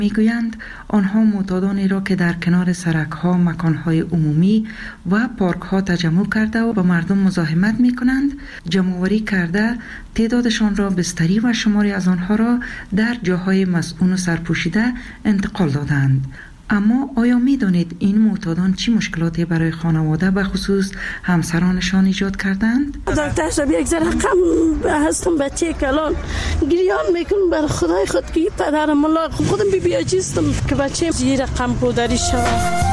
میگویند آنها معتادانی را که در کنار سرک‌ها، مکان‌های عمومی و پارک‌ها تجمع کرده و با مردم مزاحمت می‌کنند، جمع‌آوری کرده تعدادشان را بستری و شماری از آنها را در جاهای مسئول و سرپوشیده انتقال دادند. اما آیا می دانید این معتادان چی مشکلاتی برای خانواده به خصوص همسرانشان ایجاد کردند؟ دکتر شب یک ذره غم هستم، بچه کلان گریان میکنم بر خدای خود که پدرم ملا خودم بی عجیزم که بچه زیر غم پودری شود.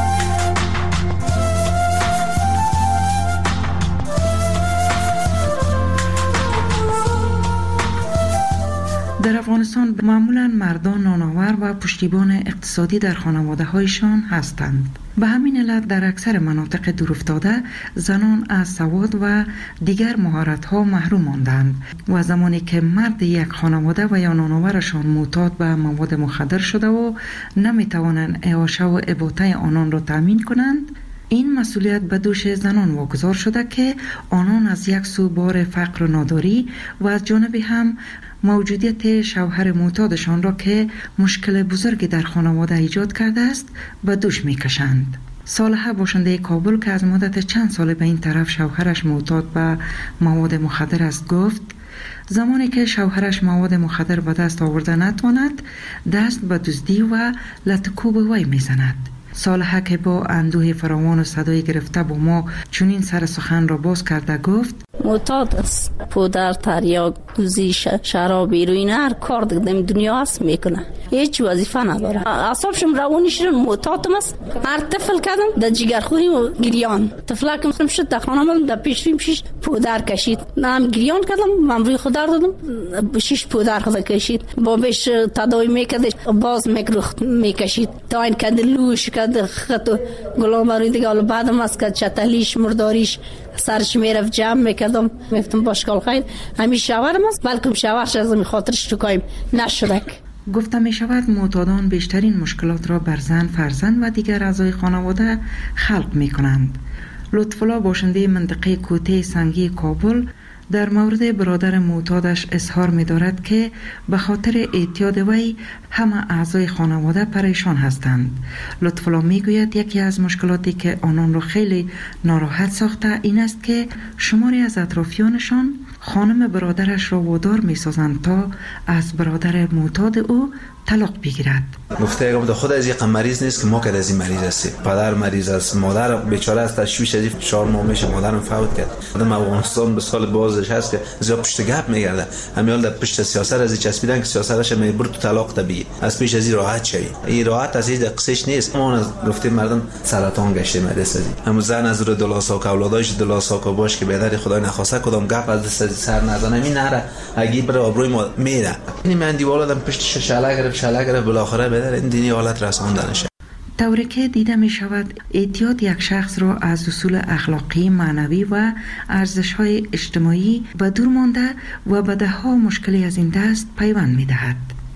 در افغانستان معمولاً مردان نانآور و پشتیبان اقتصادی در خانواده هایشان هستند. به همین علت در اکثر مناطق دورافتاده زنان از سواد و دیگر مهارت ها محروم ماندند و زمانی که مرد یک خانواده و یا نانآورشان معتاد به مواد مخدر شده و نمی توانند اعاشه و اباطه آنان را تامین کنند، این مسئولیت به دوش زنان واگذار شده که آنان از یک سو بار فقر و ناداری و از جانب هم موجودیت شوهر معتادشان را که مشکل بزرگی در خانواده ایجاد کرده است به دوش میکشند. صالحه باشنده کابل که از مدت چند سال به این طرف شوهرش معتاد به مواد مخدر است گفت زمانی که شوهرش مواد مخدر به دست آورده نتواند، دست به دزدی و لطکوب وی میزند. صالحه که با اندوه فراوان و صدای گرفته با ما چنین سر سخن را باز کرده گفت معتاد است، پودر، تریاک، دوزی، شراب، هیروئین، هر کار دیگه دنیا هست میکنه، هیچ وظیفه نداره. اعصابشم روانیش معتادم است. هر طفل کردم در جگرخوری و گریان، طفلکم شد در خانم در پیشریم 6 پودر کشید، من گریان کردم، من روی خود دادم 6 پودر خود کشید، بابش تداوی میکرد باز میکروخت میکشید تا این کد لوش کد خط گلابری دیگه. حالا بعدم از کد چتلیش مرداریش سرش میرفت جمع میکردم، میفتم باشکال خیر همین شوهرم است، بلکم شوهرش از می خاطرش تو کایم نشدک. گفته می شود معتادان بیشترین مشکلات را بر زن، فرزند و دیگر اعضای خانواده خلق می کنند. لطفالله باشنده منطقه کوته سنگی کابل در مورد برادر معتادش اظهار می دارد که به خاطر اعتیاد وی همه اعضای خانواده پریشان هستند. لطفالله می گوید یکی از مشکلاتی که آنان را خیلی ناراحت ساخته این است که شماری از اطرافیانشان خانم برادرش را وادار می سازند تا از برادر معتاد او طلاق بگیرد. گفته اگه خود از یک مریض نیست که ما که از این مریض هستیم، پدر مریض است، مادر بیچاره است، تشویش از 4 ماه میشه مادرم فوت کرد. آدم افغانستان به سال بازش هست که زیاد پشت گپ میگرده، همیال در پشت سیاست از این چسبیدن که سیاستش میبر تو طلاق طبیعی از پیش از این راحت شوی. این راحت از این قصهش نیست. ما از گفتیم مردم سرطان گشته مریض است. هم زن از رو دلاساک اولاداش دلاساک باش که بدر خدای نخواسته کدام گپ از دست سر نزنه می نره اگه بر آبروی ما میره. این من دیوالادم پشت شاله گرفت بالاخره بدر این دینی حالت رساندنشه. طوری که دیده می شود اعتیاد یک شخص را از اصول اخلاقی، معنوی و ارزش‌های اجتماعی و دور مانده و به ده‌ها مشکلی از این دست پیوند می دهد.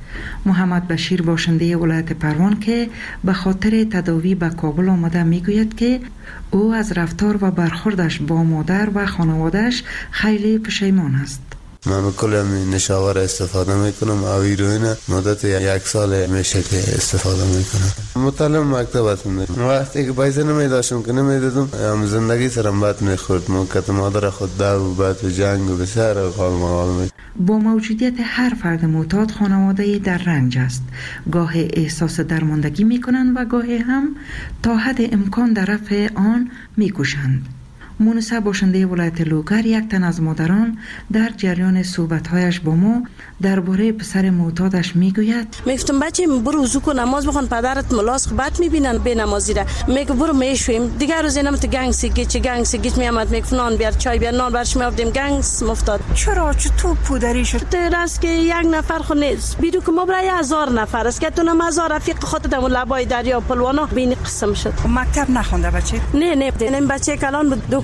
محمد بشیر باشنده ولایت پروان که به خاطر تداوی به کابل آمده می گوید که او از رفتار و برخوردش با مادر و خانوادهش خیلی پشیمان است. من کلم نشاور استفاده میکنم، هیروئین مدت 1 سال میشه که استفاده میکنم. مطالعه مکتبتون دارم. وقتی که پیسه نمیداشتم که نمیدادم هم زندگی سرم بد میخورد. موقت مادر خود دو بعد جنگ و بسیار قال با موجودیت هر فرد معتاد خانواده در رنج است. گاه احساس درماندگی میکنند و گاه هم تا حد امکان در رفع آن میکوشند. مونسه باشنده ولایت لوگر یک تن از مادران در جریان صحبت‌هایش با ما درباره پسر معتادش میگوید میگفتم بچه برو وضو کن نماز بخون، پدرت ملاس بد میبینن به نمازی را میگه برو میشویم دیگر روز اینم تو گنگ سیگیت میامد میگفت نان بیار چای بیار نان برش میافتیم گنگ مفتاد. چرا تو پودری شد؟ در است که 1 نفر خو نیست بیرو که ما برای 1000 نفر است که تو نم 1000 رفیق خودت در لبای دریا پلوانا بین قسم شد. مکتب نخونده بچه؟ نه این بچه کلان بود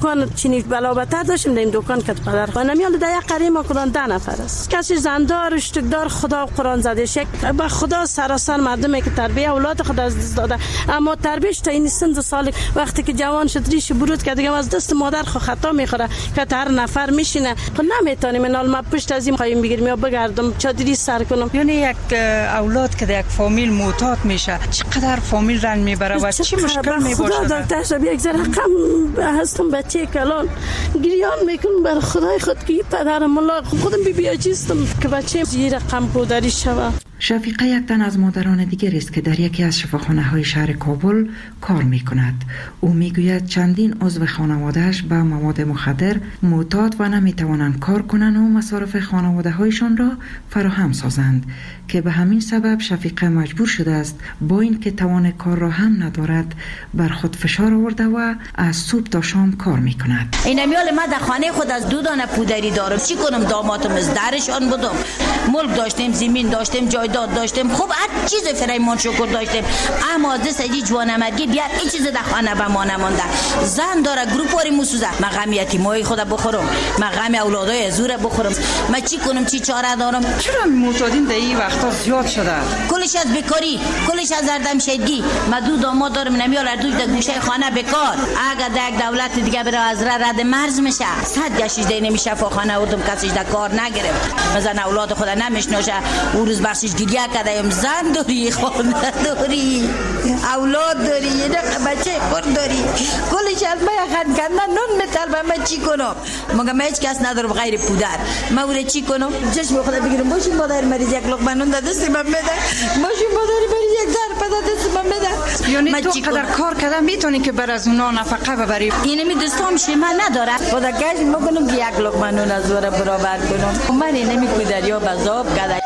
دکان چینی بلابتر داشتیم در این دکان که پدر خانمیال در یک قریه ما کدان 10 نفر است. کسی زندار اشتکدار خدا قرآن زده شک به خدا سراسر مردمی که تربیه اولاد خود از دست داده، اما تربیهش تا این سن سال وقتی که جوان شد ریش برود که دیگه از دست مادر خو خطا میخوره که هر نفر میشینه خب نمیتونیم نال ما پشت از این خواهیم بگیریم یا بگردم چادری سر کنم. یعنی یک اولاد که در یک فامیل معتاد میشه چقدر فامیل رنج میبره و چی مشکل میباشه؟ خدا دکتر شب یک ذره غم هستم بچه کلان گریان میکنم بر خدای خود که پدر ملا خودم بی عجزم که بچه زیر غم پودری شوه. شفیقه یک تن از مادران دیگر است که در یکی از شفاخانه‌های شهر کابل کار می‌کند. او می‌گوید چندین عضو خانواده‌اش به مواد مخدر معتاد و نمی‌توانند کار کنند و مصارف خانواده‌هایشان را فراهم سازند که به همین سبب شفیقه مجبور شده است با اینکه توان کار را هم ندارد بر خود فشار آورده و از صبح تا شام کار می‌کند. این میال ما در خانه خود از 2 دانه پودری دارم. چی کنم؟ دامادم از درشان بودم. ملک داشتیم، زمین داشتیم، جایداد داشتیم، خوب هر چیز فرایمان شکر داشتیم، اما از دست یه جوانمردی بیار این چیز در خانه به ما نمانده. زن داره گروپاری موسوزه، من غم یتیمای خود بخورم، من غم اولادای زور بخورم، من چی کنم؟ چی چاره دارم؟ چرا معتادین در این وقتا زیاد شده؟ کلش از بیکاری، کلش از زردمشدگی. من 2 داماد دارم، نمیال دوش در گوشه خانه بیکار. اگر در یک دولت دیگه بره از رد مرز میشه، 100 گشیش دی نمیشه فاخانه اردم کسیش در کار نگرفت. مثلا اولاد خود نمیشناسه، او روز بخشش گریه کردیم. زن داری، خانه داری، اولاد داری، یه بچه خود داری، کلش از من خند کردن نون میطلبم. من چی کنم؟ مگه هیچ کس ندارم غیر پودر. من اوره چی کنم؟ چشم خدا بگیرم باشیم مادر مریض یک لقمه نون در دست من بده، باشیم مادر مریض یک ظرف در دست من بده. یعنی تو قدر کار کردن میتونی که بر از اونا نفقه ببری؟ اینمی دستام شما نداره. خدا گشت میکنم که یک لقمه نون از وره برابر کنم. من اینمی پودریا بذاب کردم.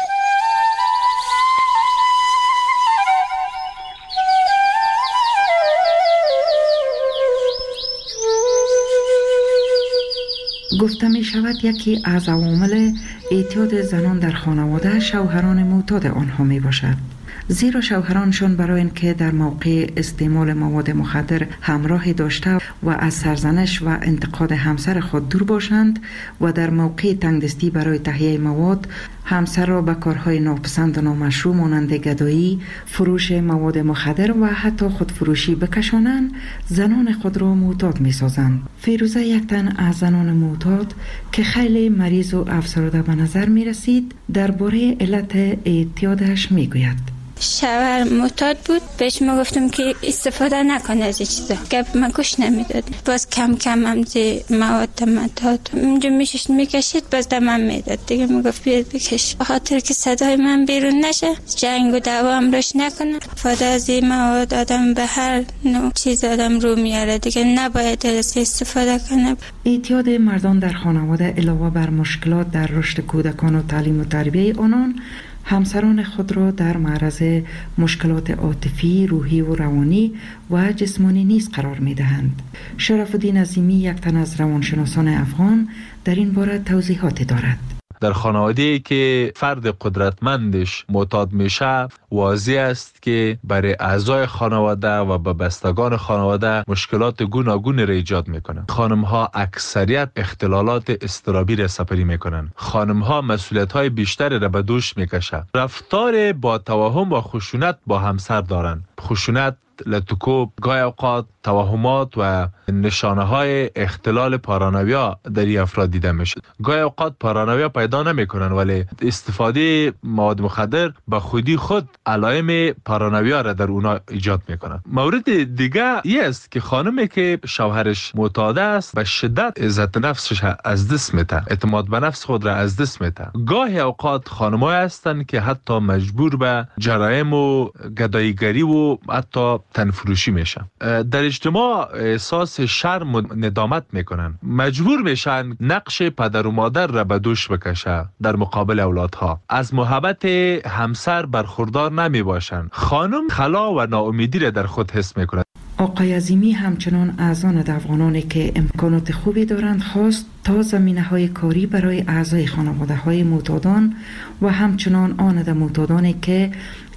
گفته می شود یکی از عوامل اعتیاد زنان در خانواده شوهران معتاد آنها می باشد. زیرا شوهرانشان برای اینکه در موقع استعمال مواد مخدر همراهی داشته و از سرزنش و انتقاد همسر خود دور باشند و در موقع تنگدستی برای تهیه مواد همسر را به کارهای ناپسند و نامشروع مانند گدایی، فروش مواد مخدر و حتی خودفروشی بکشانند، زنان خود را معتاد می سازند. فیروزه یک تن از زنان معتاد که خیلی مریض و افسرده به نظر می رسید درباره علت اعتیادش می گوید. شوهر معتاد بود، بهش ما گفتم که استفاده نکنه از این چیزا، گپ من گوش نمیداد. باز کم کم هم زی مواد مداد اونجا میشش میکشید، باز دمم میداد دیگه. میگفت بیاد بکش، به خاطر که صدای من بیرون نشه، جنگ و دعوا هم روش نکنه. استفاده از این مواد آدم به هر نوع چیز آدم رو میاره دیگه، نباید از استفاده کنه. اعتیاد مردان در خانواده علاوه بر مشکلات در رشد کودکان و تعلیم و تربیه آنان، همسران خود را در معرض مشکلات عاطفی، روحی و روانی و جسمانی نیز قرار می دهند. شرف الدین عظیمی یک تن از روانشناسان افغان در این باره توضیحاتی دارد. در خانواده‌ای که فرد قدرتمندش معتاد میشه، واضح است که برای اعضای خانواده و به بستگان خانواده مشکلات گوناگون را ایجاد میکنن. خانم‌ها اکثریت اختلالات اضطرابی را سپری میکنن. خانم‌ها مسئولیت‌های بیشتری را به دوش میکشن. رفتار با توهم و خشونت با همسر دارن. خشونت، لطکوب، گاهی اوقات توهمات و نشانه های اختلال پارانویا در این افراد دیده میشه. گاهی اوقات پارانویا پیدا نمیکنن، ولی استفاده مواد مخدر به خودی خود علائم پارانویا را در اونا ایجاد میکنن. مورد دیگه این است که خانمی که شوهرش معتاد است به شدت عزت نفسش از دست میده، اعتماد به نفس خود را از دست میده. گاهی اوقات خانم‌ها هستند که حتی مجبور به جرایم و گداییگری و حتی تنفروشی میشن. در اجتماع احساس شرم و ندامت میکنن، مجبور میشن نقش پدر و مادر را به دوش بکشه در مقابل اولادها. از محبت همسر برخوردار نمی باشن. خانم خلا و ناامیدی را در خود حس میکنه. آقای عظیمی همچنان از آن افغانانی که امکانات خوبی دارند خواست تا زمینه‌های کاری برای اعضای خانواده‌های معتادان و همچنان آن معتادانی که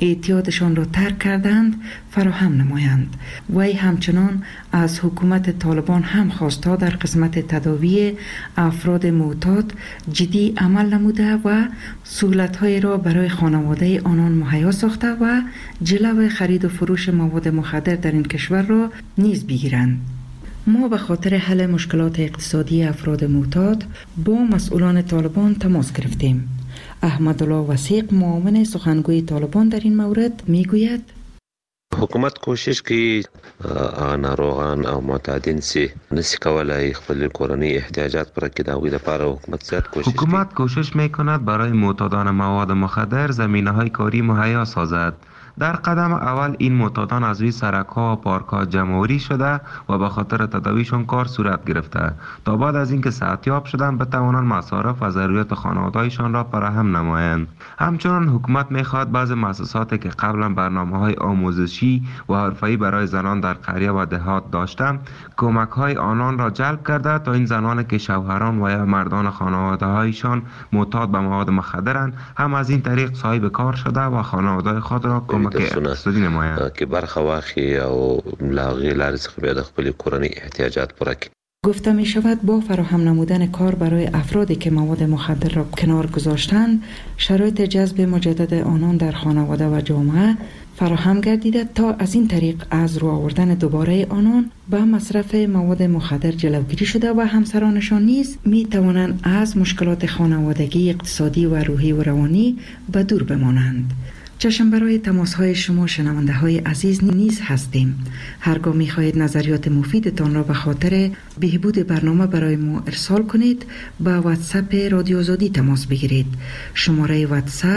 اعتیادشان را ترک کردند فراهم نمایند. وی همچنان از حکومت طالبان هم خواستا در قسمت تداوی افراد معتاد جدی عمل نموده و سهولت‌های را برای خانواده آنان مهیا ساخته و جلو خرید و فروش مواد مخدر در این کشور را نیز بگیرند. ما به خاطر حل مشکلات اقتصادی افراد معتاد با مسئولان طالبان تماس گرفتیم. احمدالله وثیق معاون سخنگوی طالبان در این مورد میگوید حکومت کوشش کی ناروغان او معتادین سی نسی کولای خپل کورنی احتیاجات پوره کړي دا وی لپاره حکومت کوشش میکند برای معتادان مواد مخدر زمینه‌های کاری مهیا سازد. در قدم اول این معتادان از روی سرک‌ها و پارک‌ها جمع‌آوری شده و به خاطر تداویشان کار صورت گرفته تا بعد از اینکه صحتیاب شدند بتوانند مصارف و ضروریات خانواده‌هایشان را فراهم نمایند. همچنین حکومت می‌خواهد بعضی مؤسساتی که قبلا برنامه‌های آموزشی و حرفه‌ای برای زنان در قریه و دهات داشتند کمک‌های آنان را جلب کرده تا این زنانی که شوهران و یا مردان خانواده‌هایشان معتاد به مواد مخدرند هم از این طریق صاحب کار شده و خانواده خود را که برخه واخی او لاغی لارز بیا د خپل کورنی احتیاجات پوره کړي. گفته می شود با فراهم نمودن کار برای افرادی که مواد مخدر را کنار گذاشتند شرایط جذب مجدد آنان در خانواده و جامعه فراهم گردیده تا از این طریق از رو آوردن دوباره آنان به مصرف مواد مخدر جلوگیری شده و همسرانشان نیز می توانند از مشکلات خانوادگی، اقتصادی و روحی و روانی به دور بمانند. چشم برای تماس های شما شنونده های عزیز نیز هستیم. هرگاه می خواهید نظریات مفیدتان را به خاطر بهبود برنامه برای ما ارسال کنید با واتساپ رادیو آزادی تماس بگیرید. شماره واتساپ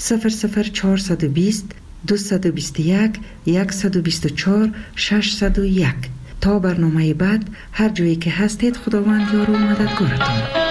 00420 221 124 601. تا برنامه بعد هر جایی که هستید خداوند یار و مددگارتان.